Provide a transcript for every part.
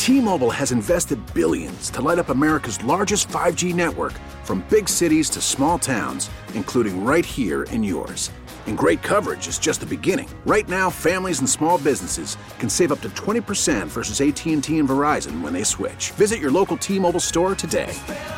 T-Mobile has invested billions to light up America's largest 5G network, from big cities to small towns, including right here in yours. And great coverage is just the beginning. Right now, families and small businesses can save up to 20% versus AT&T and Verizon when they switch. Visit your local T-Mobile store today.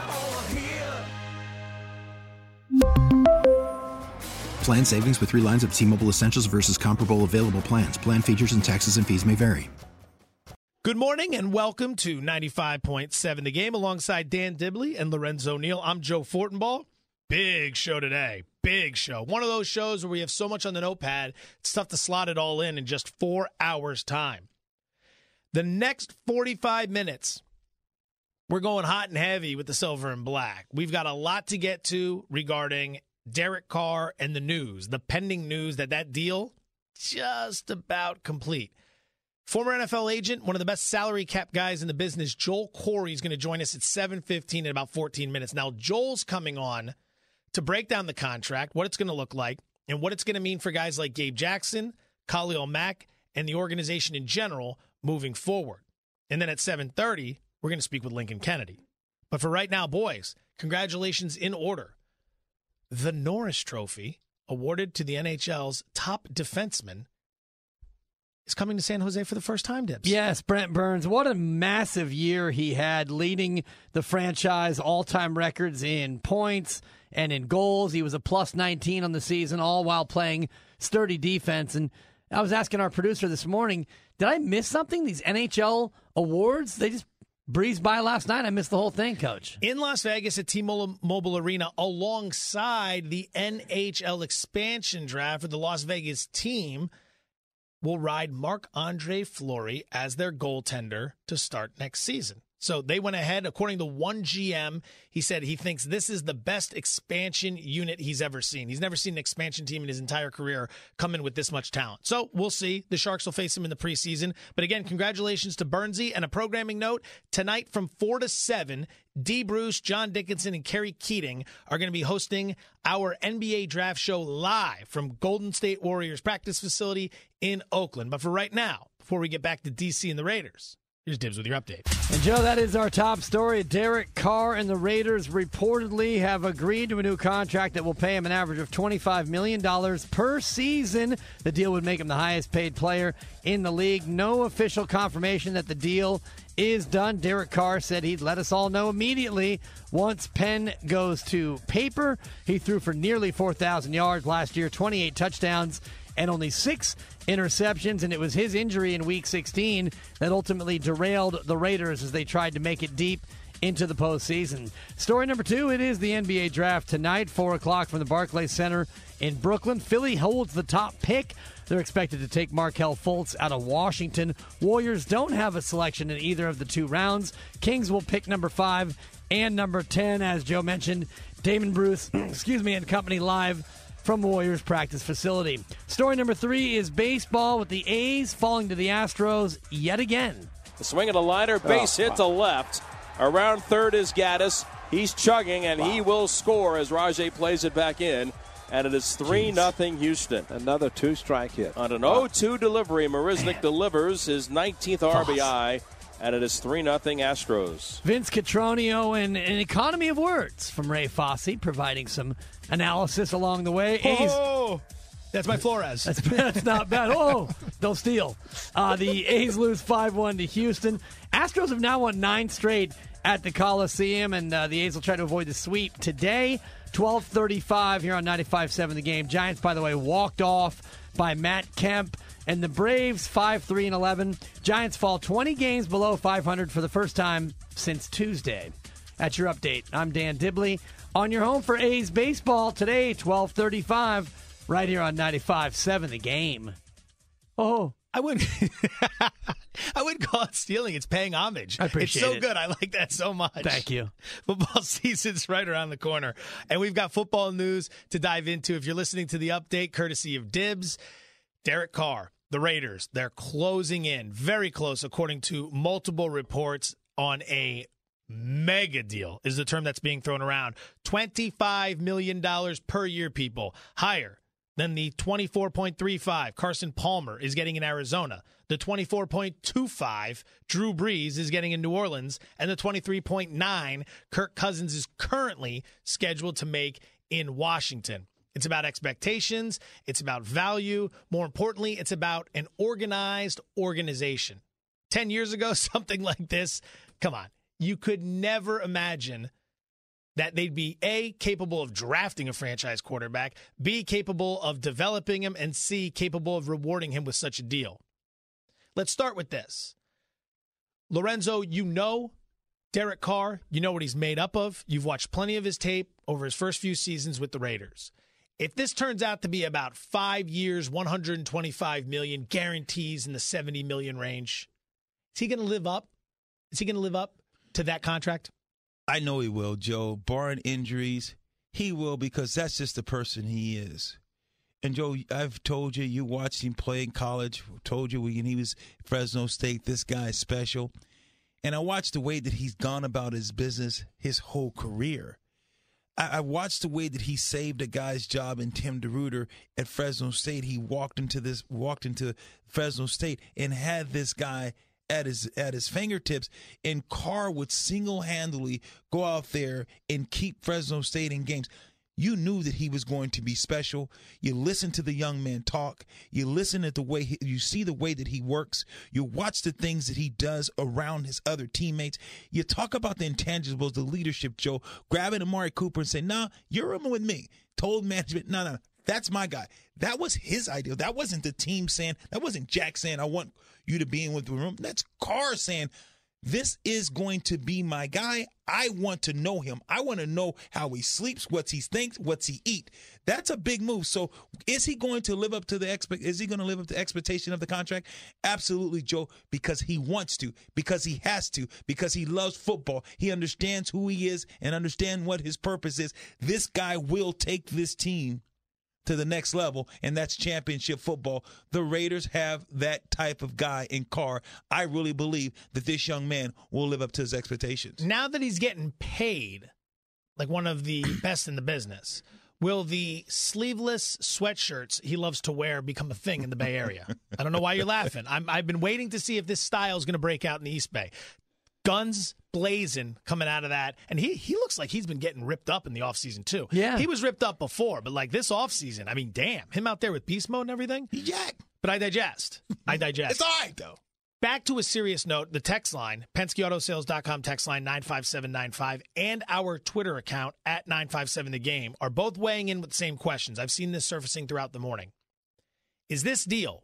Plan savings with 3 lines of T-Mobile Essentials versus comparable available plans. Plan features and taxes and fees may vary. Good morning and welcome to 95.7 The Game alongside Dan Dibley and Lorenzo Neal. I'm Joe Fortenbaugh. Big show today. Big show. One of those shows where we have so much on the notepad, it's tough to slot it all in just 4 hours' time. The next 45 minutes, we're going hot and heavy with the silver and black. We've got a lot to get to regarding Derek Carr and the news, the pending news that deal just about complete. Former NFL agent, one of the best salary cap guys in the business, Joel Corey, is going to join us at 7:15 in about 14 minutes. Now, Joel's coming on to break down the contract, what it's going to look like, and what it's going to mean for guys like Gabe Jackson, Khalil Mack, and the organization in general moving forward. And then at 7:30, we're going to speak with Lincoln Kennedy. But for right now, boys, congratulations in order. The Norris Trophy, awarded to the NHL's top defenseman, is coming to San Jose for the first time, Dibs. Yes, Brent Burns. What a massive year he had, leading the franchise all-time records in points and in goals. He was a plus 19 on the season, all while playing sturdy defense. And I was asking our producer this morning, did I miss something? These NHL awards, they just breezed by last night. I missed the whole thing, Coach. In Las Vegas at T-Mobile Arena, alongside the NHL expansion draft for the Las Vegas team, will ride Marc-Andre Fleury as their goaltender to start next season. So they went ahead, according to one GM, he said he thinks this is the best expansion unit he's ever seen. He's never seen an expansion team in his entire career come in with this much talent. So we'll see. The Sharks will face him in the preseason. But again, congratulations to Burnsy. And a programming note, tonight from 4 to 7, Dee Bruce, John Dickinson, and Kerry Keating are going to be hosting our NBA draft show live from Golden State Warriors practice facility in Oakland. But for right now, before we get back to DC and the Raiders, here's Dibs with your update. And, Joe, that is our top story. Derek Carr and the Raiders reportedly have agreed to a new contract that will pay him an average of $25 million per season. The deal would make him the highest-paid player in the league. No official confirmation that the deal is done. Derek Carr said he'd let us all know immediately once pen goes to paper. He threw for nearly 4,000 yards last year, 28 touchdowns, and only 6 interceptions, and it was his injury in Week 16 that ultimately derailed the Raiders as they tried to make it deep into the postseason. Story number 2, it is the NBA draft tonight, 4 o'clock from the Barclays Center in Brooklyn. Philly holds the top pick. They're expected to take Markelle Fultz out of Washington. Warriors don't have a selection in either of the 2 rounds. Kings will pick number 5 and number 10, as Joe mentioned. Damon Bruce, and company live from Warriors practice facility. Story number 3 is baseball, with the A's falling to the Astros yet again. The swing of the liner, base hit to left. Around third is Gaddis. He's chugging, and he will score as Rajay plays it back in. And it is 3-0 Houston. Another 2-strike hit. On an 0-2 delivery, Marisnick delivers his 19th RBI. And it is 3-0 Astros. Vince Cotroneo and an economy of words from Ray Fosse, providing some analysis along the way. Oh, that's my Flores. That's not bad. Oh, don't steal. The A's lose 5-1 to Houston. Astros have now won 9 straight at the Coliseum, and the A's will try to avoid the sweep today. 12:35 here on 95.7 The Game. Giants, by the way, walked off by Matt Kemp. And the Braves, 5-3-11. Giants fall 20 games below 500 for the first time since Tuesday. That's your update. I'm Dan Dibley on your home for A's baseball today, 12:35, right here on 95.7 The Game. Oh, I wouldn't call it stealing. It's paying homage. I appreciate it. It's so good. I like that so much. Thank you. Football season's right around the corner. And we've got football news to dive into. If you're listening to the update, courtesy of Dibs, Derek Carr, the Raiders, they're closing in, very close, according to multiple reports, on a mega deal is the term that's being thrown around. $25 million per year, people. Higher Then the 24.35 Carson Palmer is getting in Arizona. The 24.25 Drew Brees is getting in New Orleans. And the 23.9 Kirk Cousins is currently scheduled to make in Washington. It's about expectations. It's about value. More importantly, it's about an organized organization. 10 years ago, something like this, come on, you could never imagine that they'd be, A, capable of drafting a franchise quarterback, B, capable of developing him, and C, capable of rewarding him with such a deal. Let's start with this. Lorenzo, you know Derek Carr. You know what he's made up of. You've watched plenty of his tape over his first few seasons with the Raiders. If this turns out to be about 5 years, $125 million, guarantees in the $70 million range, is he going to live up? Is he going to live up to that contract? I know he will, Joe. Barring injuries, he will, because that's just the person he is. And, Joe, I've told you, you watched him play in college. Told you when he was at Fresno State, this guy is special. And I watched the way that he's gone about his business his whole career. I watched the way that he saved a guy's job in Tim DeRuyter at Fresno State. He walked into Fresno State and had this guy at his fingertips, and Carr would single-handedly go out there and keep Fresno State in games. You knew that he was going to be special. You listen to the young man talk. You listen to the way you see the way that he works. You watch the things that he does around his other teammates. You talk about the intangibles, the leadership, Joe, grabbing Amari Cooper and saying, "Nah, you're rooming with me." Told management, "No, that's my guy." That was his idea. That wasn't the team saying, that wasn't Jack saying, "I want you to be in with the room." That's Carr saying, "This is going to be my guy. I want to know him. I want to know how he sleeps, what he thinks, what's he eat." That's a big move. So is he going to live up to the expectation of the contract? Absolutely, Joe, because he wants to, because he has to, because he loves football. He understands who he is and understands what his purpose is. This guy will take this team to the next level, and that's championship football. The Raiders have that type of guy in Carr. I really believe that this young man will live up to his expectations. Now that he's getting paid like one of the best in the business, will the sleeveless sweatshirts he loves to wear become a thing in the Bay Area? I don't know why you're laughing. I've been waiting to see if this style is going to break out in the East Bay. Guns blazing coming out of that. And he looks like he's been getting ripped up in the offseason, too. Yeah. He was ripped up before, but like this offseason, I mean, damn. Him out there with beast mode and everything. Yeah. But I digest. It's all right, though. Back to a serious note, the text line, PenskeAutoSales.com text line 95795, and our Twitter account at 957thegame are both weighing in with the same questions. I've seen this surfacing throughout the morning. Is this deal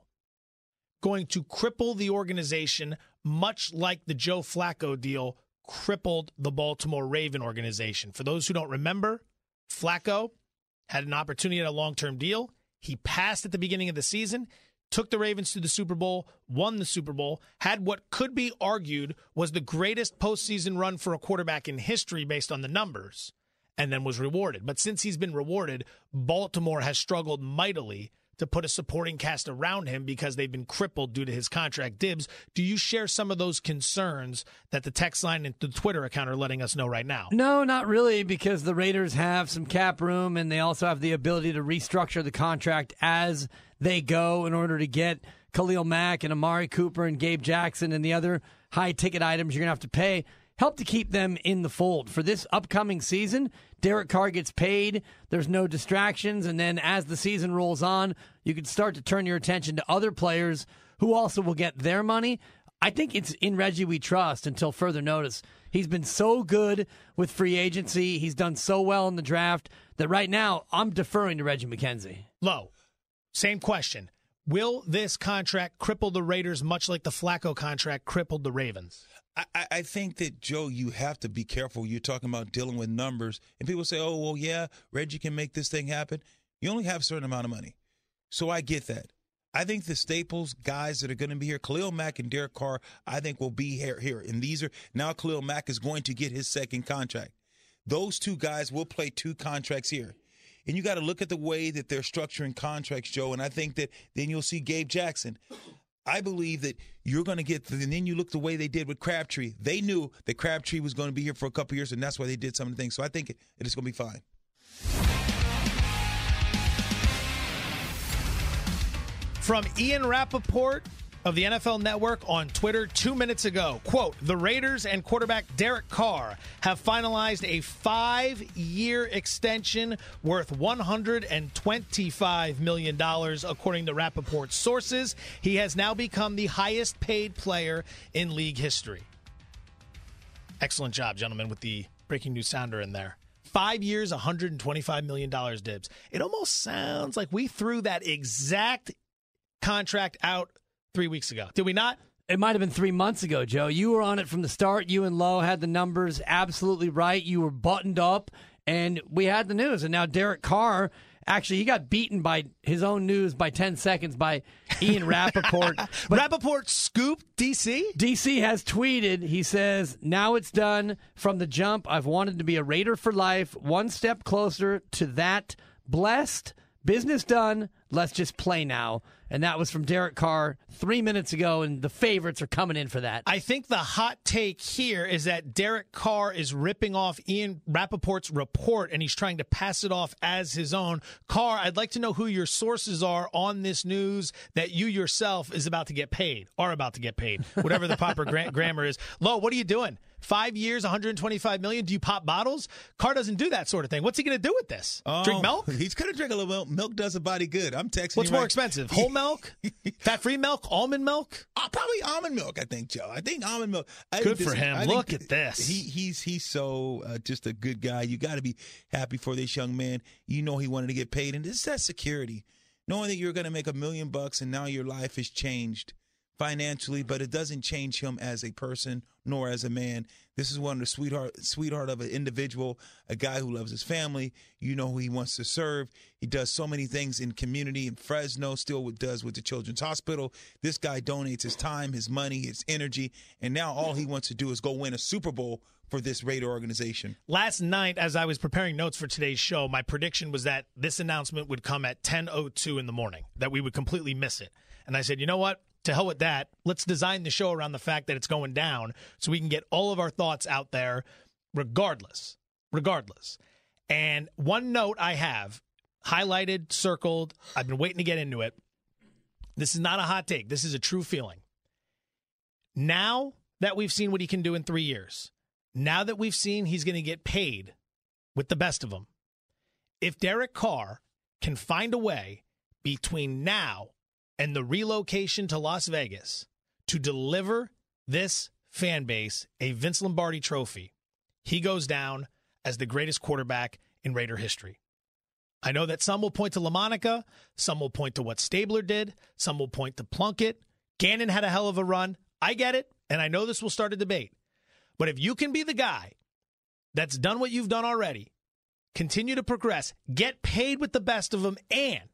going to cripple the organization much like the Joe Flacco deal crippled the Baltimore Raven organization? For those who don't remember, Flacco had an opportunity at a long-term deal. He passed at the beginning of the season, took the Ravens to the Super Bowl, won the Super Bowl, had what could be argued was the greatest postseason run for a quarterback in history based on the numbers, and then was rewarded. But since he's been rewarded, Baltimore has struggled mightily to put a supporting cast around him because they've been crippled due to his contract dibs. Do you share some of those concerns that the text line and the Twitter account are letting us know right now? No, not really, because the Raiders have some cap room, and they also have the ability to restructure the contract as they go in order to get Khalil Mack and Amari Cooper and Gabe Jackson and the other high-ticket items you're going to have to pay, help to keep them in the fold. For this upcoming season, Derek Carr gets paid, there's no distractions, and then as the season rolls on, you can start to turn your attention to other players who also will get their money. I think it's in Reggie we trust until further notice. He's been so good with free agency, he's done so well in the draft, that right now I'm deferring to Reggie McKenzie. Low, same question. Will this contract cripple the Raiders much like the Flacco contract crippled the Ravens? I think that, Joe, you have to be careful. You're talking about dealing with numbers. And people say, oh, well, yeah, Reggie can make this thing happen. You only have a certain amount of money. So I get that. I think the staples, guys that are going to be here, Khalil Mack and Derek Carr, I think will be here. And these are now Khalil Mack is going to get his second contract. Those two guys will play two contracts here. And you got to look at the way that they're structuring contracts, Joe. And I think that then you'll see Gabe Jackson. I believe that you're going to get, and then you look the way they did with Crabtree. They knew that Crabtree was going to be here for a couple years, and that's why they did some of the things. So I think it is going to be fine. From Ian Rappaport of the NFL Network on Twitter 2 minutes ago. Quote, the Raiders and quarterback Derek Carr have finalized a 5-year extension worth $125 million, according to Rappaport's sources. He has now become the highest paid player in league history. Excellent job, gentlemen, with the breaking news sounder in there. 5 years, $125 million, Dibs. It almost sounds like we threw that exact contract out 3 weeks ago. Did we not? It might have been 3 months ago, Joe. You were on it from the start. You and Lowe had the numbers absolutely right. You were buttoned up, and we had the news. And now Derek Carr, actually, he got beaten by his own news by 10 seconds by Ian Rappaport. Rappaport scooped DC? DC has tweeted, he says, now it's done. From the jump, I've wanted to be a Raider for life. One step closer to that. Blessed. Business done. Let's just play now. And that was from Derek Carr 3 minutes ago, and the favorites are coming in for that. I think the hot take here is that Derek Carr is ripping off Ian Rappaport's report, and he's trying to pass it off as his own. Carr, I'd like to know who your sources are on this news that you yourself are about to get paid, whatever the proper grammar is. Lo, what are you doing? 5 years, $125 million. Do you pop bottles? Carr doesn't do that sort of thing. What's he going to do with this? Drink milk? He's going to drink a little milk. Milk does a body good. I'm texting. What's more expensive? Whole milk? Fat-free milk? Almond milk? Probably almond milk, I think, Joe. I think almond milk. Good for him. Look at this. He's so just a good guy. You got to be happy for this young man. You know he wanted to get paid, and this is that security. Knowing that you're going to make $1 million and now your life has changed financially, but it doesn't change him as a person nor as a man. This is one of the sweetheart of an individual, a guy who loves his family. You know who he wants to serve. He does so many things in community in Fresno, still does with the Children's Hospital. This guy donates his time, his money, his energy, and now all he wants to do is go win a Super Bowl for this Raider organization. Last night, as I was preparing notes for today's show, my prediction was that this announcement would come at 10:02 in the morning, that we would completely miss it. And I said, you know what? To hell with that. Let's design the show around the fact that it's going down so we can get all of our thoughts out there regardless. And one note I have highlighted, circled, I've been waiting to get into it. This is not a hot take. This is a true feeling. Now that we've seen what he can do in 3 years, now that we've seen he's going to get paid with the best of them, if Derek Carr can find a way between now and the relocation to Las Vegas to deliver this fan base a Vince Lombardi trophy, he goes down as the greatest quarterback in Raider history. I know that some will point to LaMonica, some will point to what Stabler did, some will point to Plunkett. Gannon had a hell of a run. I get it, and I know this will start a debate. But if you can be the guy that's done what you've done already, continue to progress, get paid with the best of them, and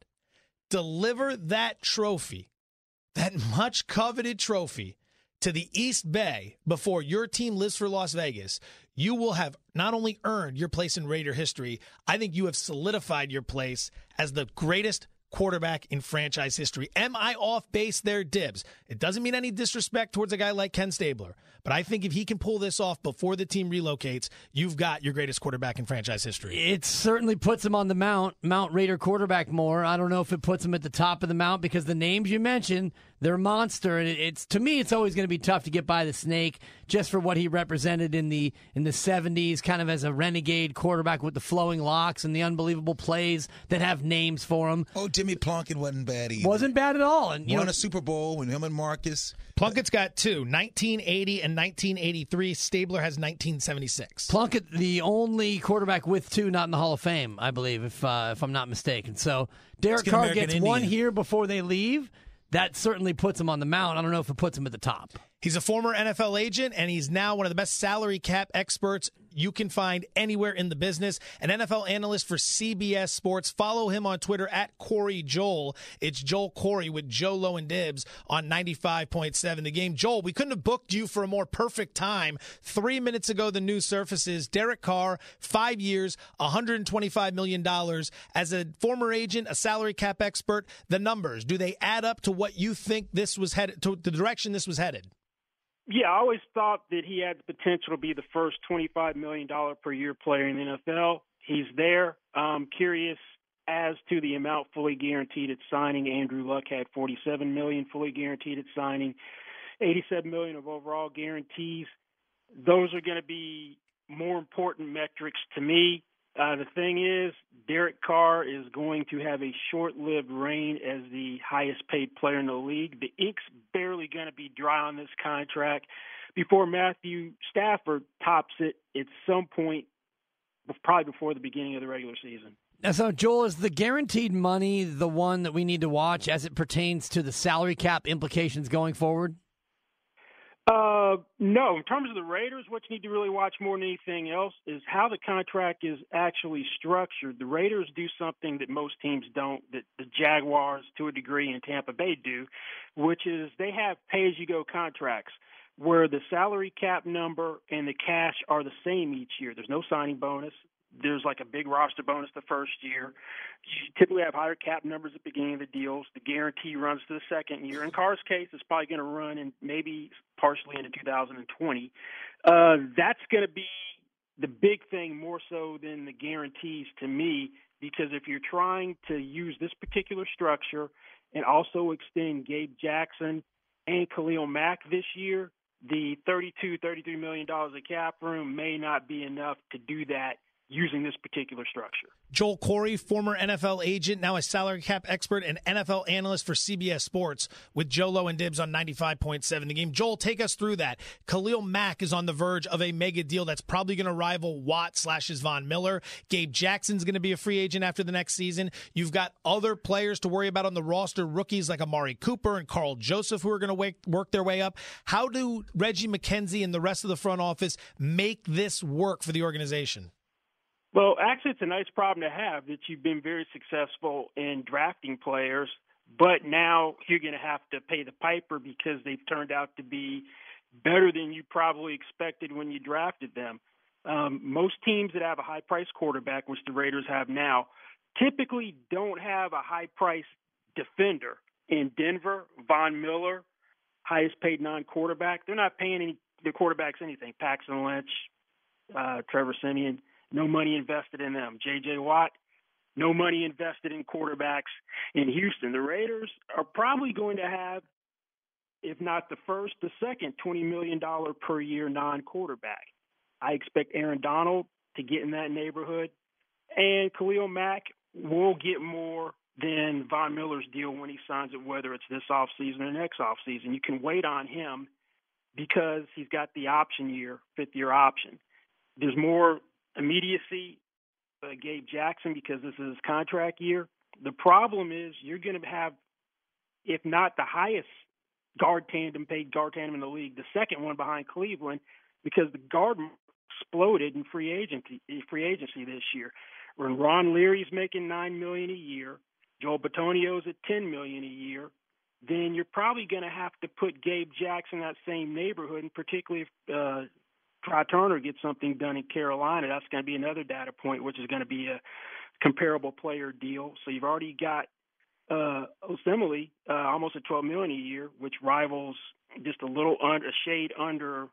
deliver that trophy, that much coveted trophy, to the East Bay before your team lives for Las Vegas, you will have not only earned your place in Raider history, I think you have solidified your place as the greatest quarterback in franchise history. Am I off base there, Dibs? It doesn't mean any disrespect towards a guy like Ken Stabler, but I think if he can pull this off before the team relocates, you've got your greatest quarterback in franchise history. It certainly puts him on the Mount Raider quarterback more. I don't know if it puts him at the top of the Mount because the names you mentioned, they're monster, and it's to me it's always going to be tough to get by the Snake just for what he represented in the 70s, kind of as a renegade quarterback with the flowing locks and the unbelievable plays that have names for him. Oh, Jimmy Plunkett wasn't bad either. Wasn't bad at all. And won a Super Bowl with him and Marcus. Plunkett's got two, 1980 and 1983. Stabler has 1976. Plunkett, the only quarterback with two not in the Hall of Fame, I believe, if I'm not mistaken. So Derek Carr gets one here before they leave. That certainly puts him on the Mount. I don't know if it puts him at the top. He's a former NFL agent, and he's now one of the best salary cap experts you can find anywhere in the business. An NFL analyst for CBS Sports. Follow him on Twitter at Corey Joel. It's Joel Corey with Joe Lowe and Dibs on 95.7 The Game. Joel, we couldn't have booked you for a more perfect time. 3 minutes ago, the news surfaces. Derek Carr, 5 years, $125 million. As a former agent, a salary cap expert, the numbers, do they add up to what you think this was headed, to the direction this was headed? Yeah, I always thought that he had the potential to be the first $25 million per year player in the NFL. He's there. I'm curious as to the amount fully guaranteed at signing, Andrew Luck had $47 million fully guaranteed at signing, $87 million of overall guarantees. Those are going to be more important metrics to me. The thing is, Derek Carr is going to have a short-lived reign as the highest-paid player in the league. The ink's barely going to be dry on this contract before Matthew Stafford tops it at some point, probably before the beginning of the regular season. Now, so, Joel, is the guaranteed money the one that we need to watch as it pertains to the salary cap implications going forward? No. In terms of the Raiders, what you need to really watch more than anything else is how the contract is actually structured. The Raiders do something that most teams don't, that the Jaguars, to a degree, and Tampa Bay do, which is they have pay-as-you-go contracts where the salary cap number and the cash are the same each year. There's no signing bonus. There's like a big roster bonus the first year. You typically have higher cap numbers at the beginning of the deals. The guarantee runs to the second year. In Carr's case, it's probably going to run in maybe partially into 2020. That's going to be the big thing more so than the guarantees to me, because if you're trying to use this particular structure and also extend Gabe Jackson and Khalil Mack this year, the $33 million of cap room may not be enough to do that using this particular structure. Joel Corey, former NFL agent, now a salary cap expert and NFL analyst for CBS Sports with Joe Lowe and Dibs on 95.7 The Game. Joel, take us through that. Khalil Mack is on the verge of a mega deal that's probably going to rival Watt/his Von Miller. Gabe Jackson's going to be a free agent after the next season. You've got other players to worry about on the roster, rookies like Amari Cooper and Carl Joseph, who are going to work their way up. How do Reggie McKenzie and the rest of the front office make this work for the organization? Well, actually, it's a nice problem to have that you've been very successful in drafting players, but now you're going to have to pay the piper because they've turned out to be better than you probably expected when you drafted them. Most teams that have a high-priced quarterback, which the Raiders have now, typically don't have a high-priced defender. In Denver, Von Miller, highest-paid non-quarterback, they're not paying the quarterbacks anything. Paxton Lynch, Trevor Siemian. No money invested in them. J.J. Watt, no money invested in quarterbacks in Houston. The Raiders are probably going to have, if not the first, the second $20 million per year non-quarterback. I expect Aaron Donald to get in that neighborhood, and Khalil Mack will get more than Von Miller's deal when he signs it, whether it's this offseason or next offseason. You can wait on him because he's got the option year, fifth-year option. There's more immediacy, Gabe Jackson, because this is his contract year. The problem is you're going to have, if not the highest paid guard tandem in the league, the second one behind Cleveland, because the guard exploded in free agency this year. When Ron Leary's making $9 million a year, Joel Bitonio's at $10 million a year, then you're probably going to have to put Gabe Jackson in that same neighborhood, and particularly if Try Turner gets something done in Carolina, that's going to be another data point, which is going to be a comparable player deal. So you've already got Osemele, almost at $12 million a year, which rivals just a shade under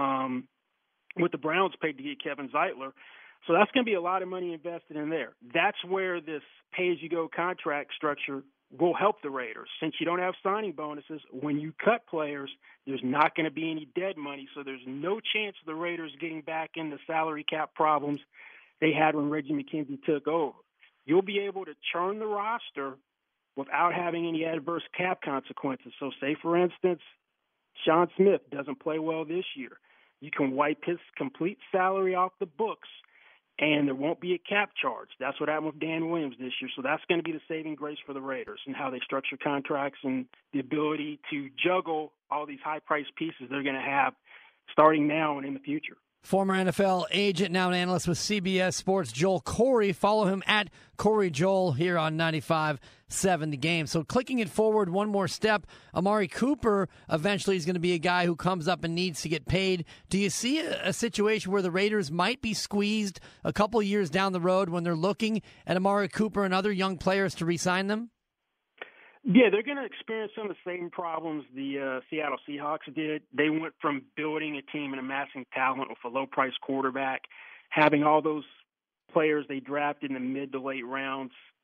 what the Browns paid to get Kevin Zeitler. So that's going to be a lot of money invested in there. That's where this pay-as-you-go contract structure will help the Raiders. Since you don't have signing bonuses, when you cut players, there's not going to be any dead money, so there's no chance of the Raiders getting back in the salary cap problems they had when Reggie McKenzie took over. You'll be able to churn the roster without having any adverse cap consequences. So say, for instance, Sean Smith doesn't play well this year. You can wipe his complete salary off the books, and there won't be a cap charge. That's what happened with Dan Williams this year. So that's going to be the saving grace for the Raiders and how they structure contracts and the ability to juggle all these high-priced pieces they're going to have starting now and in the future. Former NFL agent, now an analyst with CBS Sports, Joel Corey. Follow him at Corey Joel here on 95.7 The Game. So clicking it forward one more step, Amari Cooper eventually is going to be a guy who comes up and needs to get paid. Do you see a situation where the Raiders might be squeezed a couple years down the road when they're looking at Amari Cooper and other young players to re-sign them? Yeah, they're going to experience some of the same problems the Seattle Seahawks did. They went from building a team and amassing talent with a low-priced quarterback, having all those players they drafted in the mid to late rounds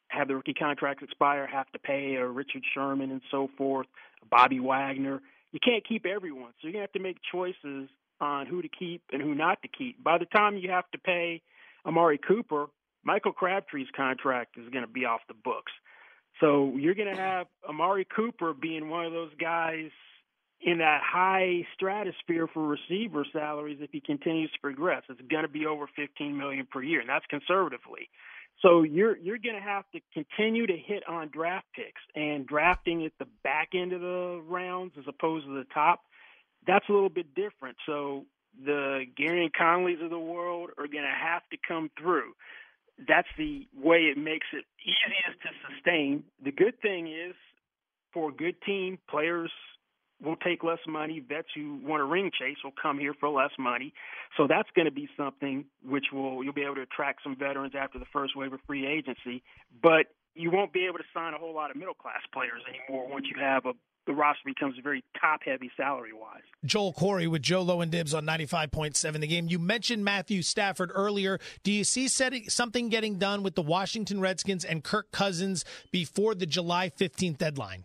have the rookie contracts expire, have to pay a Richard Sherman and so forth, Bobby Wagner. You can't keep everyone, so you're going to have to make choices on who to keep and who not to keep. By the time you have to pay Amari Cooper, Michael Crabtree's contract is going to be off the books. So you're going to have Amari Cooper being one of those guys in that high stratosphere for receiver salaries if he continues to progress. It's going to be over $15 million per year, and that's conservatively. So you're going to have to continue to hit on draft picks, and drafting at the back end of the rounds as opposed to the top, that's a little bit different. So the Gary and Conleys of the world are going to have to come through. That's the way it makes it easiest to sustain. The good thing is, for a good team, players will take less money. Vets who want a ring chase will come here for less money. So that's going to be something which you'll be able to attract some veterans after the first wave of free agency. But you won't be able to sign a whole lot of middle-class players anymore once you have the roster becomes very top-heavy salary-wise. Joel Corey with Joe Low and Dibs on 95.7 The Game. You mentioned Matthew Stafford earlier. Do you see something getting done with the Washington Redskins and Kirk Cousins before the July 15th deadline?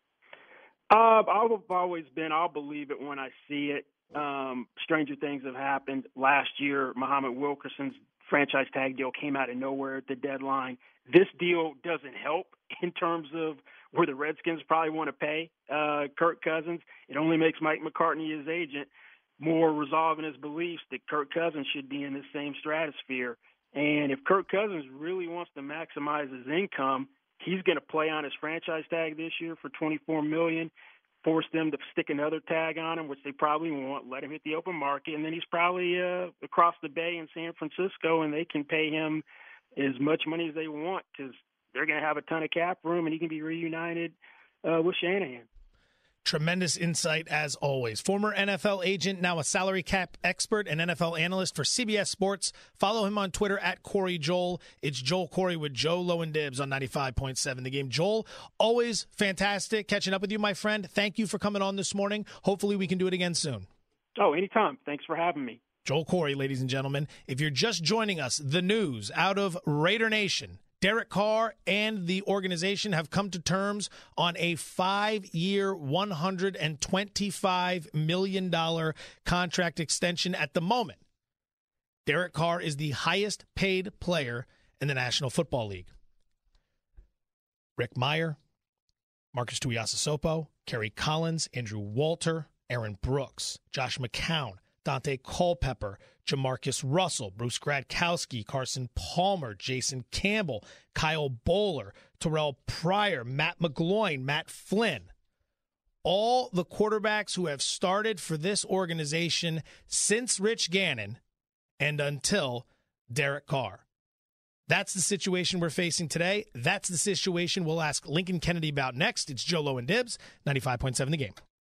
I've always been, I'll believe it when I see it. Stranger things have happened. Last year, Muhammad Wilkerson's franchise tag deal came out of nowhere at the deadline. This deal doesn't help in terms of where the Redskins probably want to pay Kirk Cousins. It only makes Mike McCartney, his agent, more resolve in his beliefs that Kirk Cousins should be in the same stratosphere. And if Kirk Cousins really wants to maximize his income, he's going to play on his franchise tag this year for $24 million, force them to stick another tag on him, which they probably won't, let him hit the open market, and then he's probably across the bay in San Francisco, and they can pay him as much money as they want because they're going to have a ton of cap room, and he can be reunited with Shanahan. Tremendous insight as always. Former NFL agent, now a salary cap expert and NFL analyst for CBS Sports. Follow him on Twitter at Corey Joel. It's Joel Corey with Joe Low and Dibs on 95.7 The Game. Joel, always fantastic catching up with you, my friend. Thank you for coming on this morning. Hopefully we can do it again soon. Oh, anytime. Thanks for having me. Joel Corey, ladies and gentlemen. If you're just joining us, the news out of Raider Nation. Derek Carr and the organization have come to terms on a 5-year, $125 million contract extension at the moment. Derek Carr is the highest paid player in the National Football League. Rick Meyer, Marcus Tuiasosopo, Kerry Collins, Andrew Walter, Aaron Brooks, Josh McCown, Dante Culpepper, Jamarcus Russell, Bruce Gradkowski, Carson Palmer, Jason Campbell, Kyle Bowler, Terrell Pryor, Matt McGloin, Matt Flynn. All the quarterbacks who have started for this organization since Rich Gannon and until Derek Carr. That's the situation we're facing today. That's the situation we'll ask Lincoln Kennedy about next. It's Joe Low and Dibs, 95.7 The Game.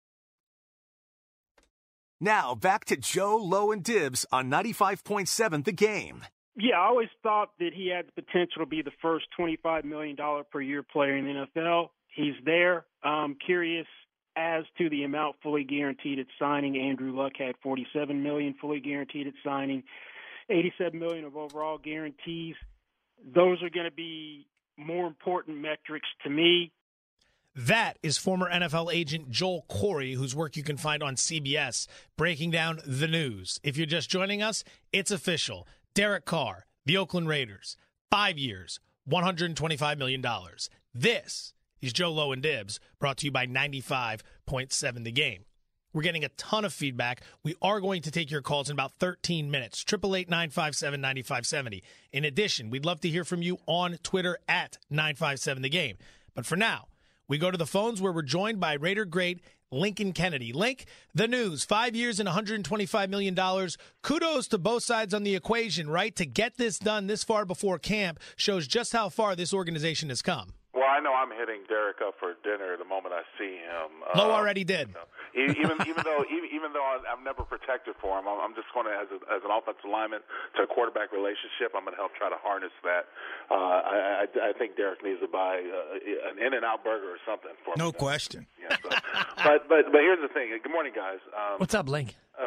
Now, back to Joe Low and Dibs on 95.7 The Game. Yeah, I always thought that he had the potential to be the first $25 million per year player in the NFL. He's there. I'm curious as to the amount fully guaranteed at signing. Andrew Luck had $47 million fully guaranteed at signing, $87 million of overall guarantees. Those are going to be more important metrics to me. That is former NFL agent Joel Corey, whose work you can find on CBS, breaking down the news. If you're just joining us, it's official. Derek Carr, the Oakland Raiders, 5 years, $125 million. This is Joe Low and Dibs, brought to you by 95.7 The Game. We're getting a ton of feedback. We are going to take your calls in about 13 minutes. 888-957-9570. In addition, we'd love to hear from you on Twitter at 957 The Game. But for now, we go to the phones where we're joined by Raider great Lincoln Kennedy. Link, the news, 5 years and $125 million. Kudos to both sides on the equation, right? To get this done this far before camp shows just how far this organization has come. Well, I know I'm hitting Derek up for dinner the moment I see him. Lowe already did. Even though I'm never protected for him, I'm just going to, as an offensive lineman to a quarterback relationship, I'm going to help try to harness that. I think Derek needs to buy an In-N-Out burger or something for him. No question. Yeah, so. but here's the thing. Good morning, guys. What's up, Link? First of all,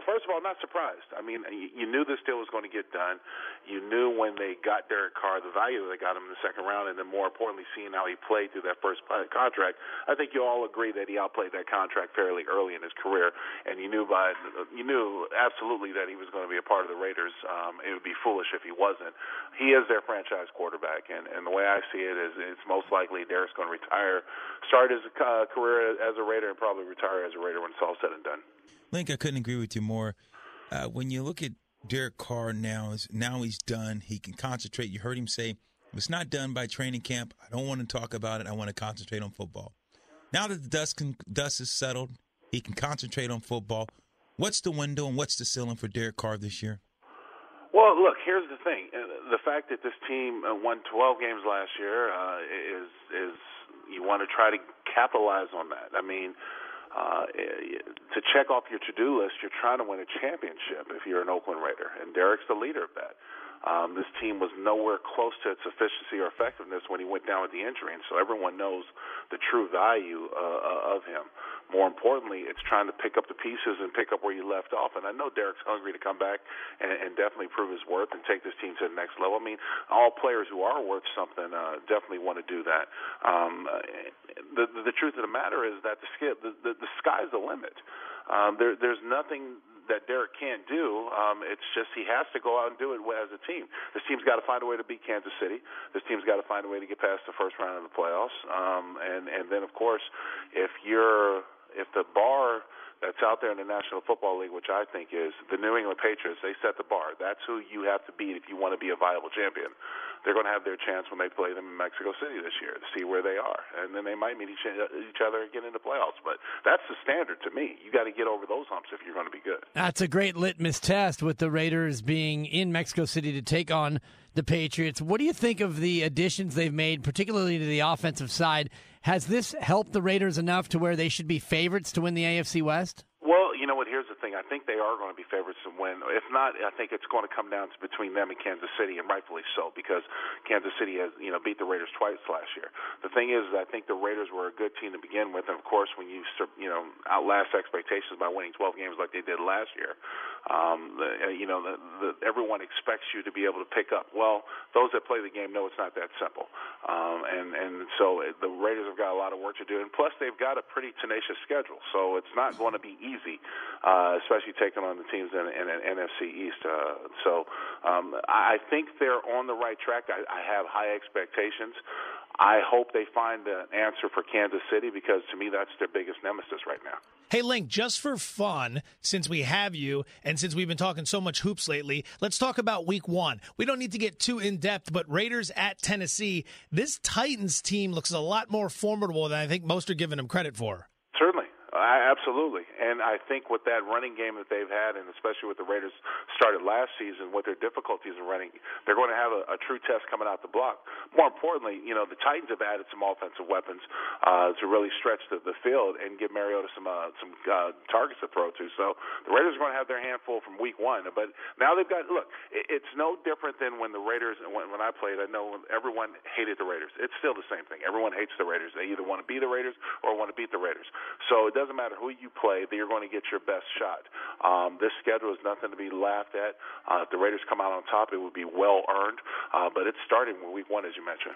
not surprised. I mean, you knew this deal was going to get done. You knew when they got Derek Carr the value that they got him in the second round, and then more importantly, seeing how he played through that first contract. I think you all agree that he outplayed that contract fairly early in his career, and you knew absolutely that he was going to be a part of the Raiders. It would be foolish if he wasn't. He is their franchise quarterback, and the way I see it is it's most likely Derek's going to retire, start his career as a Raider, and probably retire as a Raider when it's all said and done. Link, I couldn't agree with you more. When you look at Derek Carr now he's done. He can concentrate. You heard him say, if it's not done by training camp, I don't want to talk about it. I want to concentrate on football. Now that the dust is settled, he can concentrate on football. What's the window and what's the ceiling for Derek Carr this year? Well, look, here's the thing. The fact that this team won 12 games last year is you want to try to capitalize on that. I mean, to check off your to-do list, you're trying to win a championship if you're an Oakland Raider, and Derek's the leader of that. This team was nowhere close to its efficiency or effectiveness when he went down with the injury, and so everyone knows the true value of him. More importantly, it's trying to pick up the pieces and pick up where you left off, and I know Derek's hungry to come back and definitely prove his worth and take this team to the next level. I mean, all players who are worth something definitely want to do that. The truth of the matter is that the sky's the limit. There's nothing that Derek can't do. It's just he has to go out and do it as a team. This team's got to find a way to beat Kansas City. This team's got to find a way to get past the first round of the playoffs. And then, of course, if the bar that's out there in the National Football League, which I think is the New England Patriots, they set the bar. That's who you have to beat if you want to be a viable champion. They're going to have their chance when they play them in Mexico City this year to see where they are. And then they might meet each other again in the playoffs. But that's the standard to me. You got to get over those humps if you're going to be good. That's a great litmus test with the Raiders being in Mexico City to take on the Patriots. What do you think of the additions they've made, particularly to the offensive side? Has this helped the Raiders enough to where they should be favorites to win the AFC West? Well, you know what? Here's the thing. I think they are going to be favorites to win. If not, I think it's going to come down to between them and Kansas City, and rightfully so, because Kansas City has, beat the Raiders twice last year. The thing is, I think the Raiders were a good team to begin with, and of course, when you outlast expectations by winning 12 games like they did last year, everyone expects you to be able to pick up. Well, those that play the game know it's not that simple, and so the Raiders have got a lot of work to do, and plus they've got a pretty tenacious schedule, so it's not going to be easy, especially taking on the teams in NFC East. I think they're on the right track. I have high expectations. I hope they find an answer for Kansas City because, to me, that's their biggest nemesis right now. Hey, Link, just for fun, since we have you and since we've been talking so much hoops lately, let's talk about Week 1. We don't need to get too in-depth, but Raiders at Tennessee, this Titans team looks a lot more formidable than I think most are giving them credit for. Certainly. Absolutely. And I think with that running game that they've had, and especially with the Raiders started last season with their difficulties in running, they're going to have a true test coming out the block. More importantly, the Titans have added some offensive weapons to really stretch the field and give Mariota some targets to throw to. So the Raiders are going to have their handful from Week 1. But now they've got, look, it's no different than when the Raiders, when I played, I know everyone hated the Raiders. It's still the same thing. Everyone hates the Raiders. They either want to be the Raiders or want to beat the Raiders. So it doesn't matter who you play, that you're going to get your best shot. This schedule is nothing to be laughed at. If the Raiders come out on top, it would be well earned. But it's starting with Week 1, as you mentioned.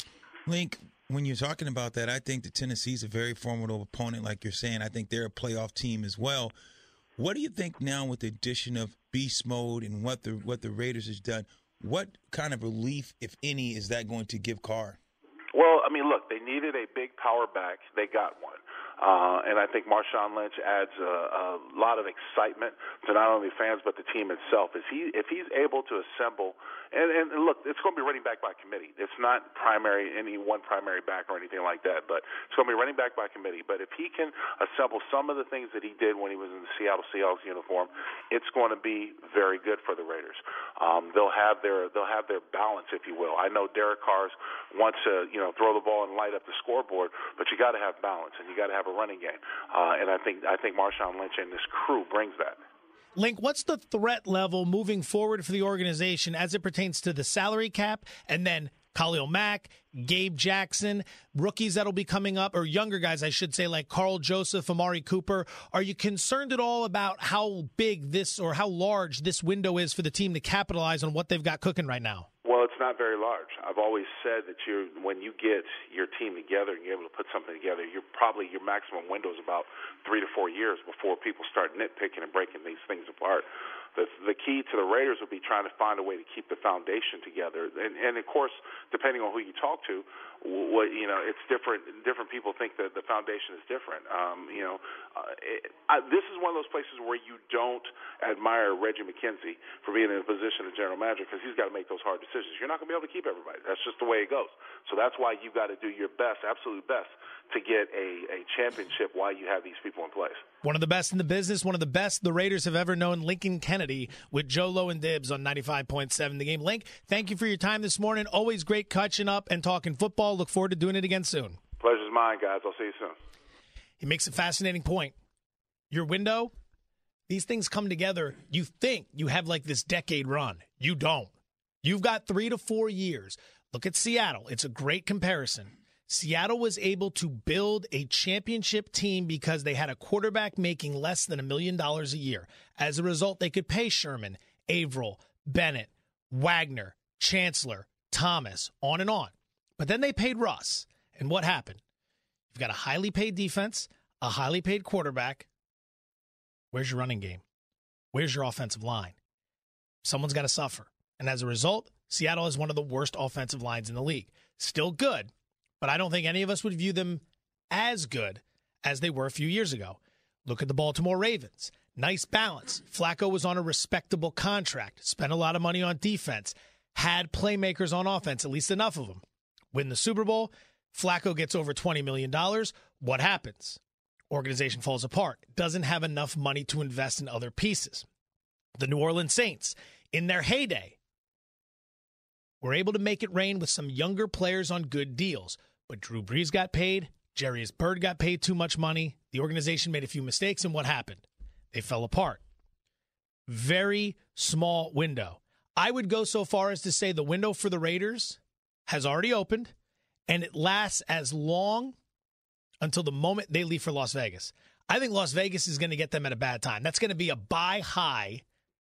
Link, when you're talking about that, I think that Tennessee's a very formidable opponent, like you're saying. I think they're a playoff team as well. What do you think now with the addition of beast mode and what the Raiders has done? What kind of relief, if any, is that going to give Carr? Well, I mean, look, they needed a big power back. They got one. And I think Marshawn Lynch adds a lot of excitement to not only fans but the team itself. If he's able to assemble, and look, it's going to be running back by committee. It's not any one primary back or anything like that, but it's going to be running back by committee. But if he can assemble some of the things that he did when he was in the Seattle Seahawks uniform, it's going to be very good for the Raiders. They'll have their balance, if you will. I know Derek Carr wants to throw the ball and light up the scoreboard, but you got to have balance and you got to have a running game, and I think Marshawn Lynch and this crew brings that. Link, what's the threat level moving forward for the organization as it pertains to the salary cap and then Khalil Mack, Gabe Jackson, rookies that'll be coming up, or younger guys, I should say, like Carl Joseph, Amari Cooper. Are you concerned at all about how big this or how large this window is for the team to capitalize on what they've got cooking right now? Well, it's not very large. I've always said that when you get your team together and you're able to put something together, your maximum window is about 3 to 4 years before people start nitpicking and breaking these things apart. The key to the Raiders would be trying to find a way to keep the foundation together, and of course, depending on who you talk to, it's different. Different people think that the foundation is different. This is one of those places where you don't admire Reggie McKenzie for being in a position of general manager because he's got to make those hard decisions. You're not going to be able to keep everybody. That's just the way it goes. So that's why you've got to do your best, absolute best, to get a championship while you have these people in place. One of the best in the business, one of the best the Raiders have ever known, Lincoln Kennedy with Joe Low and Dibs on 95.7 The Game. Link, thank you for your time this morning. Always great catching up and talking football. Look forward to doing it again soon. Pleasure's mine, guys. I'll see you soon. He makes a fascinating point. Your window, these things come together. You think you have like this decade run. You don't. You've got 3 to 4 years. Look at Seattle. It's a great comparison. Seattle was able to build a championship team because they had a quarterback making less than $1 million a year. As a result, they could pay Sherman, Averill, Bennett, Wagner, Chancellor, Thomas, on and on. But then they paid Russ. And what happened? You've got a highly paid defense, a highly paid quarterback. Where's your running game? Where's your offensive line? Someone's got to suffer. And as a result, Seattle is one of the worst offensive lines in the league. Still good, but I don't think any of us would view them as good as they were a few years ago. Look at the Baltimore Ravens. Nice balance. Flacco was on a respectable contract, spent a lot of money on defense, had playmakers on offense, at least enough of them. Win the Super Bowl, Flacco gets over $20 million. What happens? Organization falls apart. Doesn't have enough money to invest in other pieces. The New Orleans Saints, in their heyday, were able to make it rain with some younger players on good deals. But Drew Brees got paid. Jarius Byrd got paid too much money. The organization made a few mistakes, and what happened? They fell apart. Very small window. I would go so far as to say the window for the Raiders has already opened, and it lasts as long until the moment they leave for Las Vegas. I think Las Vegas is going to get them at a bad time. That's going to be a buy high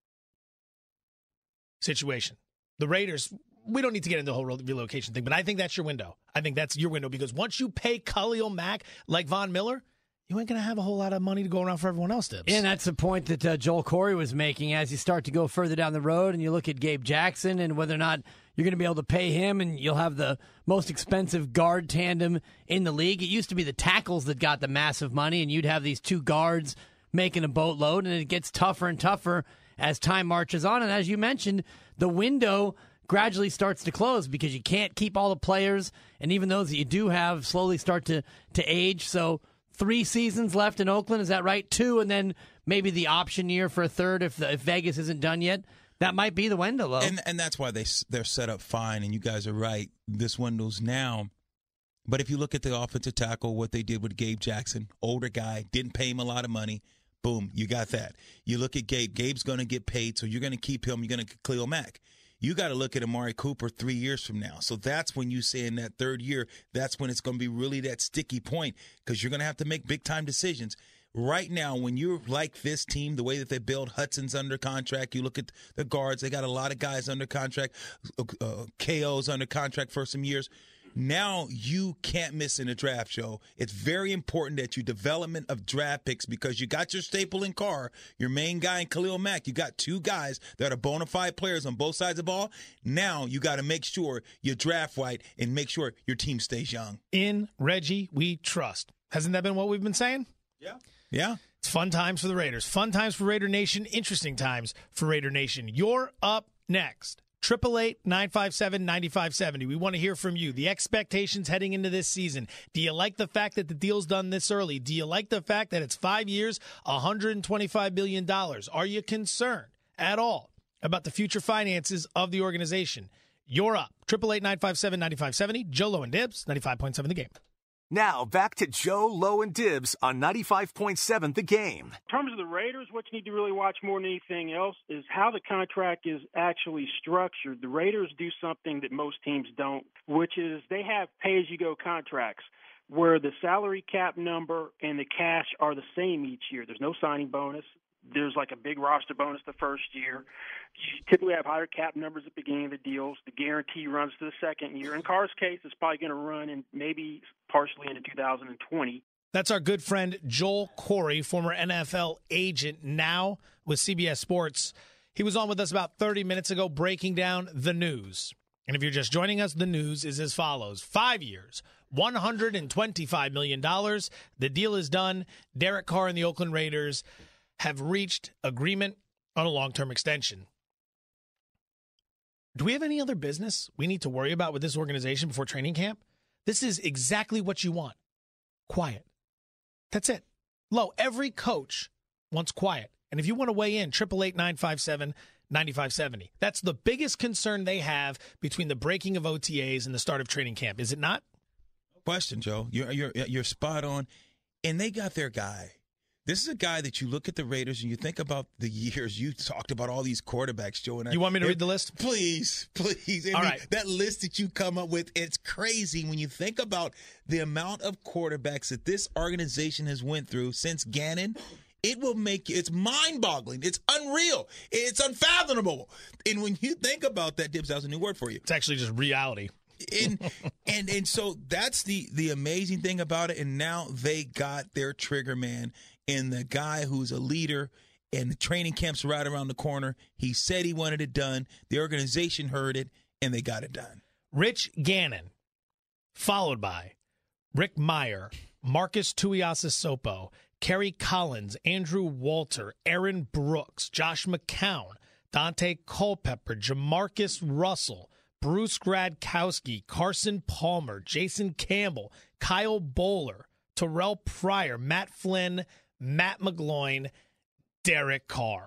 situation. The Raiders, we don't need to get into the whole relocation thing, but I think that's your window. I think that's your window because once you pay Khalil Mack like Von Miller, you ain't going to have a whole lot of money to go around for everyone else, Dibs. And that's the point that Joel Corey was making as you start to go further down the road and you look at Gabe Jackson and whether or not you're going to be able to pay him and you'll have the most expensive guard tandem in the league. It used to be the tackles that got the massive money, and you'd have these two guards making a boatload, and it gets tougher and tougher as time marches on. And as you mentioned, the window gradually starts to close because you can't keep all the players, and even those that you do have slowly start to age. So 3 seasons left in Oakland, is that right? 2, and then maybe the option year for a third if Vegas isn't done yet. That might be the window, though. And that's why they're set up fine, and you guys are right. This window's now. But if you look at the offensive tackle, what they did with Gabe Jackson, older guy, didn't pay him a lot of money. Boom, you got that. You look at Gabe. Gabe's going to get paid, so you're going to keep him. You're going to get Khalil Mack. You got to look at Amari Cooper 3 years from now. So that's when you say in that third year, that's when it's going to be really that sticky point because you're going to have to make big-time decisions. Right now, when you're like this team, the way that they build, Hudson's under contract. You look at the guards; they got a lot of guys under contract. KO's under contract for some years. Now you can't miss in a draft show. It's very important that you development of draft picks because you got your staple in Carr, your main guy in Khalil Mack. You got 2 guys that are bona fide players on both sides of the ball. Now you got to make sure you draft right and make sure your team stays young. In Reggie, we trust. Hasn't that been what we've been saying? Yeah. Yeah. It's fun times for the Raiders. Fun times for Raider Nation. Interesting times for Raider Nation. You're up next. 888-957-9570. We want to hear from you. The expectations heading into this season. Do you like the fact that the deal's done this early? Do you like the fact that it's 5 years, $125 billion? Are you concerned at all about the future finances of the organization? You're up. 888-957-9570. Joe Low and Dibs, 95.7 The Game. Now, back to Joe, Lowe, and Dibs on 95.7 The Game. In terms of the Raiders, what you need to really watch more than anything else is how the contract is actually structured. The Raiders do something that most teams don't, which is they have pay-as-you-go contracts where the salary cap number and the cash are the same each year. There's no signing bonus. There's like a big roster bonus the first year. You typically have higher cap numbers at the beginning of the deals. The guarantee runs to the second year. In Carr's case, it's probably going to run in maybe partially into 2020. That's our good friend Joel Corey, former NFL agent, now with CBS Sports. He was on with us about 30 minutes ago breaking down the news. And if you're just joining us, the news is as follows. 5 years, $125 million. The deal is done. Derek Carr and the Oakland Raiders have reached agreement on a long-term extension. Do we have any other business we need to worry about with this organization before training camp? This is exactly what you want. Quiet. That's it. Low, every coach wants quiet. And if you want to weigh in, 888-957-9570. That's the biggest concern they have between the breaking of OTAs and the start of training camp, is it not? Question, Joe. You're spot on. And they got their guy. This is a guy that you look at the Raiders and you think about the years. You talked about all these quarterbacks, Joe. And you want me to read the list? Please. All right. That list that you come up with, it's crazy when you think about the amount of quarterbacks that this organization has went through since Gannon. It's mind-boggling. It's unreal. It's unfathomable. And when you think about that, Dibs, that was a new word for you. It's actually just reality. And so that's the amazing thing about it. And now they got their trigger man. And the guy who's a leader, and the training camp's right around the corner. He said he wanted it done. The organization heard it, and they got it done. Rich Gannon, followed by Rick Meyer, Marcus Tuiasosopo, Kerry Collins, Andrew Walter, Aaron Brooks, Josh McCown, Dante Culpepper, Jamarcus Russell, Bruce Gradkowski, Carson Palmer, Jason Campbell, Kyle Bowler, Terrell Pryor, Matt Flynn, Matt McGloin, Derek Carr.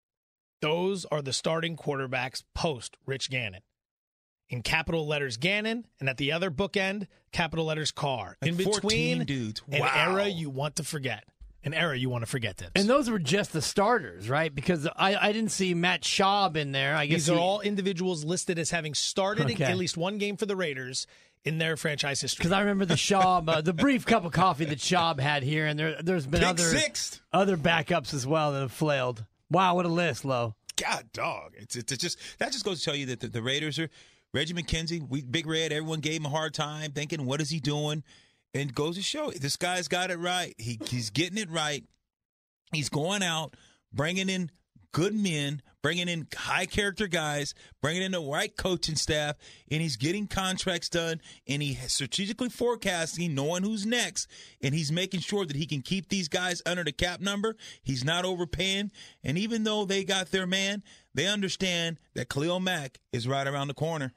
Those are the starting quarterbacks post Rich Gannon. In capital letters Gannon, and at the other bookend, capital letters Carr. Like in between, 14 dudes. An Wow. era you want to forget. An era you want to forget, Tips. And those were just the starters, right? Because I didn't see Matt Schaub in there. I guess these are all individuals listed as having started at least one game for the Raiders in their franchise history. Because I remember the Schaub, the brief cup of coffee that Schaub had here, and there's been other backups as well that have flailed. Wow, what a list, Lo. God, dog. It's just that just goes to tell you that the Raiders are Reggie McKenzie, Big Red. Everyone gave him a hard time, thinking, "What is he doing?" And it goes to show this guy's got it right. He's getting it right. He's going out, bringing in good men, bringing in high-character guys, bringing in the right coaching staff, and he's getting contracts done, and he's strategically forecasting, knowing who's next, and he's making sure that he can keep these guys under the cap number. He's not overpaying, and even though they got their man, they understand that Khalil Mack is right around the corner.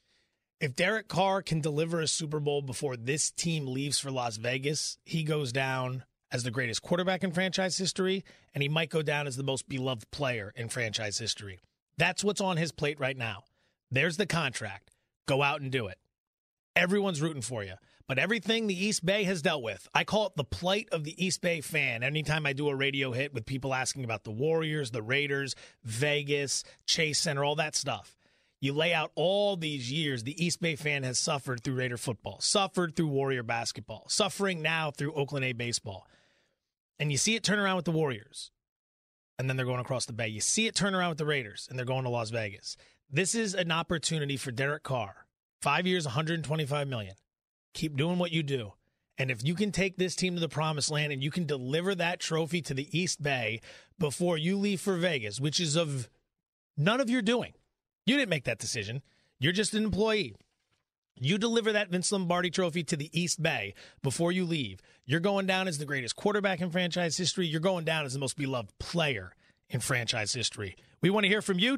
If Derek Carr can deliver a Super Bowl before this team leaves for Las Vegas, he goes down as the greatest quarterback in franchise history, and he might go down as the most beloved player in franchise history. That's what's on his plate right now. There's the contract. Go out and do it. Everyone's rooting for you. But everything the East Bay has dealt with, I call it the plight of the East Bay fan. Anytime I do a radio hit with people asking about the Warriors, the Raiders, Vegas, Chase Center, all that stuff. You lay out all these years the East Bay fan has suffered through Raider football, suffered through Warrior basketball, suffering now through Oakland A baseball. And you see it turn around with the Warriors, and then they're going across the bay. You see it turn around with the Raiders, and they're going to Las Vegas. This is an opportunity for Derek Carr. 5 years, $125 million. Keep doing what you do. And if you can take this team to the promised land and you can deliver that trophy to the East Bay before you leave for Vegas, which is of none of your doing. You didn't make that decision. You're just an employee. You deliver that Vince Lombardi trophy to the East Bay before you leave. You're going down as the greatest quarterback in franchise history. You're going down as the most beloved player in franchise history. We want to hear from you,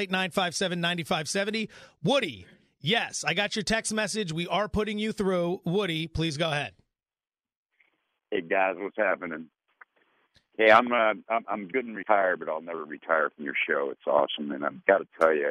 888-957-9570. Woody, yes, I got your text message. We are putting you through. Woody, please go ahead. Hey, guys, what's happening? Hey, I'm good and retired, but I'll never retire from your show. It's awesome, and I've got to tell you,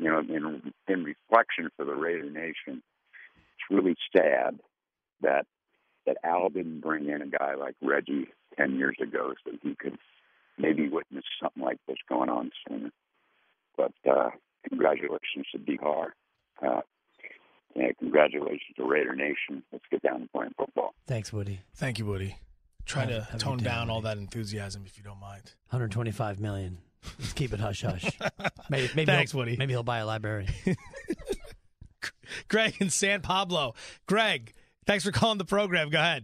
in reflection for the Raider Nation, it's really sad that that Al didn't bring in a guy like Reggie 10 years ago so he could maybe witness something like this going on sooner. But congratulations to D-Har. And congratulations to Raider Nation. Let's get down to playing football. Thanks, Woody. Thank you, Woody. Try to tone down all that enthusiasm if you don't mind. $125 million. Let's keep it hush-hush. Maybe Thanks, Woody. Maybe he'll buy a library. Greg in San Pablo. Greg, thanks for calling the program. Go ahead.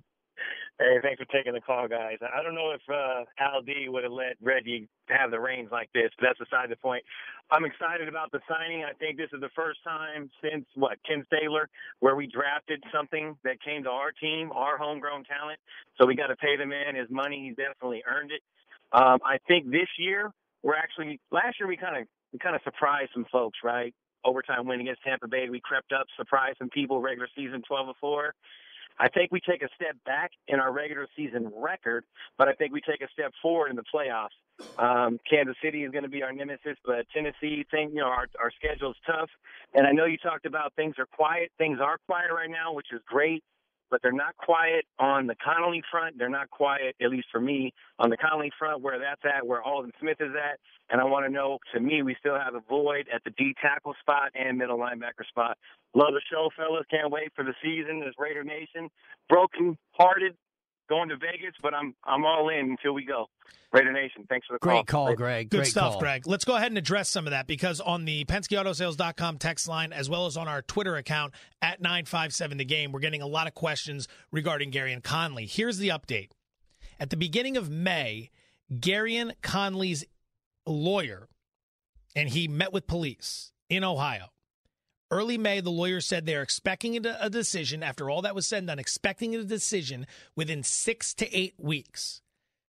Hey, thanks for taking the call, guys. I don't know if Al D would have let Reggie have the reins like this, but that's beside the point. I'm excited about the signing. I think this is the first time since, Ken Stabler, where we drafted something that came to our team, our homegrown talent. So we got to pay the man his money. He's definitely earned it. I think this year, last year we kind of surprised some folks, right? Overtime win against Tampa Bay. We crept up, surprised some people, regular season 12-4. I think we take a step back in our regular season record, but I think we take a step forward in the playoffs. Kansas City is going to be our nemesis, but Tennessee, our schedule is tough. And I know you talked about things are quiet. Things are quiet right now, which is great, but they're not quiet on the Connolly front. They're not quiet, at least for me, on the Connolly front, where that's at, where Alden Smith is at. And I want to know, to me, we still have a void at the D tackle spot and middle linebacker spot. Love the show, fellas. Can't wait for the season. This Raider Nation. Broken-hearted going to Vegas, but I'm all in until we go. Raider Nation, thanks for the call. Great call, Greg. Good Great stuff, call. Greg. Let's go ahead and address some of that because on the PenskeAutosales.com text line, as well as on our Twitter account at 957thegame, we're getting a lot of questions regarding Gareon Conley. Here's the update. At the beginning of May, Gareon Conley's lawyer, and he met with police in Ohio. Early May, the lawyer said they're expecting a decision, after all that was said and done, expecting a decision within 6 to 8 weeks.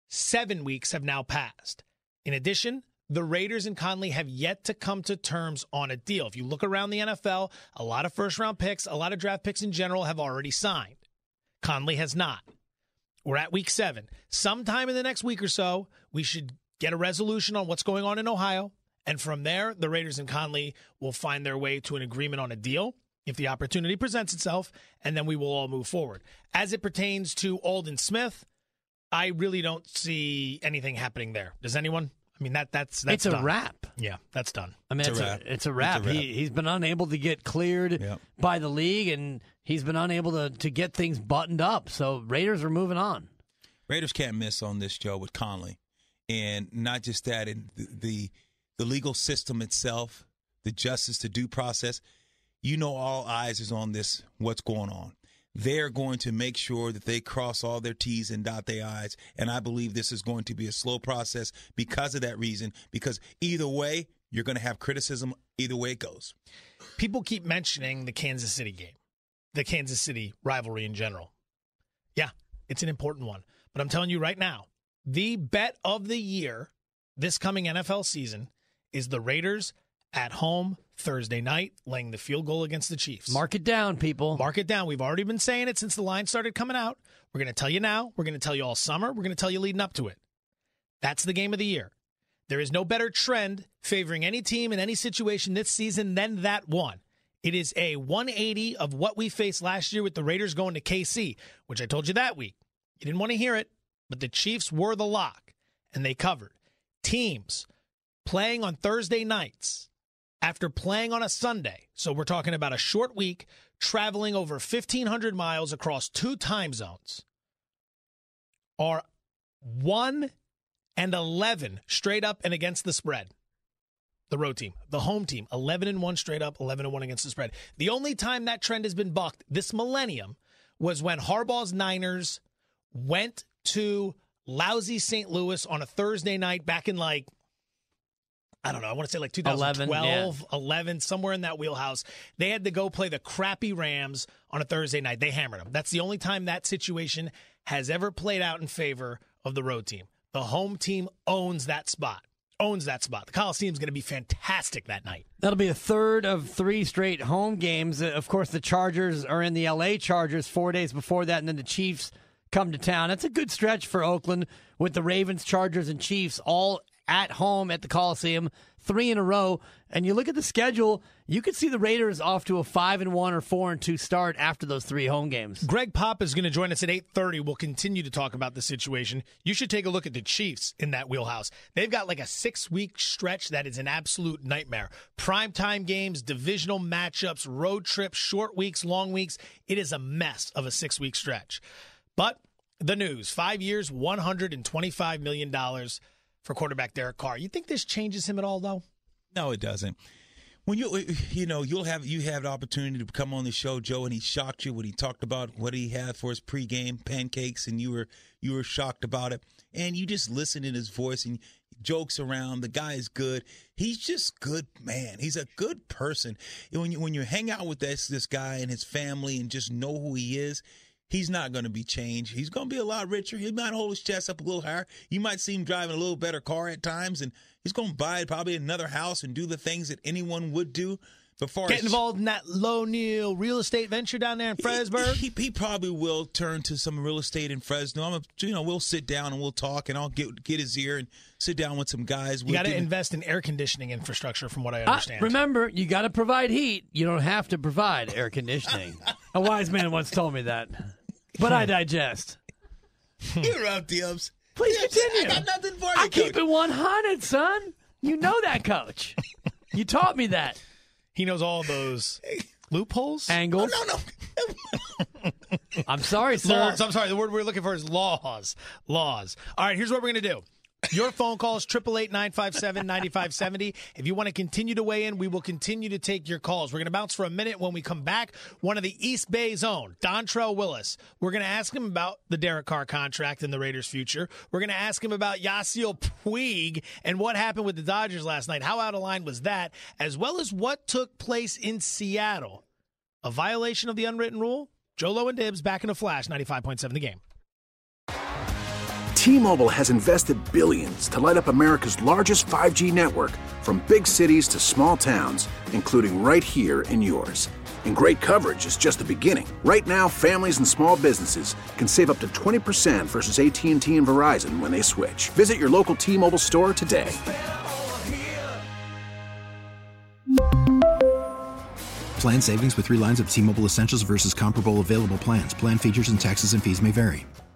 7 weeks have now passed. In addition, the Raiders and Conley have yet to come to terms on a deal. If you look around the NFL, a lot of first-round picks, a lot of draft picks in general have already signed. Conley has not. We're at week 7. Sometime in the next week or so, we should get a resolution on what's going on in Ohio. And from there, the Raiders and Conley will find their way to an agreement on a deal if the opportunity presents itself, and then we will all move forward. As it pertains to Alden Smith, I really don't see anything happening there. Does anyone? I mean, that's it's done. a wrap. Yeah, that's done. I mean, it's a wrap. He's been unable to get cleared by the league, and he's been unable to get things buttoned up. So Raiders are moving on. Raiders can't miss on this, Joe, with Conley. And not just that, in the legal system itself, the justice, the due process, all eyes is on this, what's going on. They're going to make sure that they cross all their T's and dot their I's, and I believe this is going to be a slow process because of that reason, because either way, you're going to have criticism either way it goes. People keep mentioning the Kansas City game, the Kansas City rivalry in general. Yeah, it's an important one. But I'm telling you right now, the bet of the year this coming NFL season is the Raiders at home Thursday night, laying the field goal against the Chiefs. Mark it down, people. Mark it down. We've already been saying it since the line started coming out. We're going to tell you now. We're going to tell you all summer. We're going to tell you leading up to it. That's the game of the year. There is no better trend favoring any team in any situation this season than that one. It is a 180 of what we faced last year with the Raiders going to KC, which I told you that week. You didn't want to hear it, but the Chiefs were the lock, and they covered. Teams playing on Thursday nights after playing on a Sunday, so we're talking about a short week, traveling over 1,500 miles across 2 time zones, are 1-11 straight up and against the spread. The road team, the home team, 11-1 straight up, 11-1 against the spread. The only time that trend has been bucked this millennium was when Harbaugh's Niners went to lousy St. Louis on a Thursday night back in I don't know, I want to say 2012, 11, somewhere in that wheelhouse. They had to go play the crappy Rams on a Thursday night. They hammered them. That's the only time that situation has ever played out in favor of the road team. The home team owns that spot. The Coliseum's going to be fantastic that night. That'll be a third of 3 straight home games. Of course, the Chargers are in the L.A. Chargers 4 days before that, and then the Chiefs come to town. That's a good stretch for Oakland with the Ravens, Chargers, and Chiefs all at home at the Coliseum, 3 in a row. And you look at the schedule, you could see the Raiders off to a 5-1 or 4-2 start after those 3 home games. Greg Pop is going to join us at 8:30. We'll continue to talk about the situation. You should take a look at the Chiefs in that wheelhouse. They've got like a 6-week stretch that is an absolute nightmare. Primetime games, divisional matchups, road trips, short weeks, long weeks. It is a mess of a 6-week stretch. But the news, 5 years, $125 million for quarterback Derek Carr. You think this changes him at all, though? No, it doesn't. When you have the opportunity to come on the show, Joe, and he shocked you when he talked about what he had for his pregame pancakes, and you were shocked about it, and you just listen in his voice and jokes around. The guy is good. He's just good, man. He's a good person. And when you hang out with this guy and his family and just know who he is, he's not going to be changed. He's going to be a lot richer. He might hold his chest up a little higher. You might see him driving a little better car at times, and he's going to buy probably another house and do the things that anyone would do. Get involved in that Low Neal real estate venture down there in Fredericksburg? He probably will turn to some real estate in Fresno. We'll sit down and we'll talk, and I'll get his ear and sit down with some guys. You got to invest in air conditioning infrastructure, from what I understand. Remember, you got to provide heat. You don't have to provide air conditioning. A wise man once told me that. But I digest. You're up, Dibbs. Please continue. I got nothing for you, I keep Coach. it 100, son. You know that, Coach. You taught me that. He knows all those loopholes? Angles. No. I'm sorry, sir. Laws. I'm sorry. The word we're looking for is laws. Laws. All right, here's what we're going to do. Your phone calls, 888-957-9570. If you want to continue to weigh in, we will continue to take your calls. We're going to bounce for a minute. When we come back, one of the East Bay's own, Dontrell Willis. We're going to ask him about the Derek Carr contract and the Raiders' future. We're going to ask him about Yasiel Puig and what happened with the Dodgers last night. How out of line was that? As well as what took place in Seattle. A violation of the unwritten rule? Joe Low and Dibbs back in a flash, 95.7 The Game. T-Mobile has invested billions to light up America's largest 5G network, from big cities to small towns, including right here in yours. And great coverage is just the beginning. Right now, families and small businesses can save up to 20% versus AT&T and Verizon when they switch. Visit your local T-Mobile store today. Plan savings with 3 lines of T-Mobile Essentials versus comparable available plans. Plan features and taxes and fees may vary.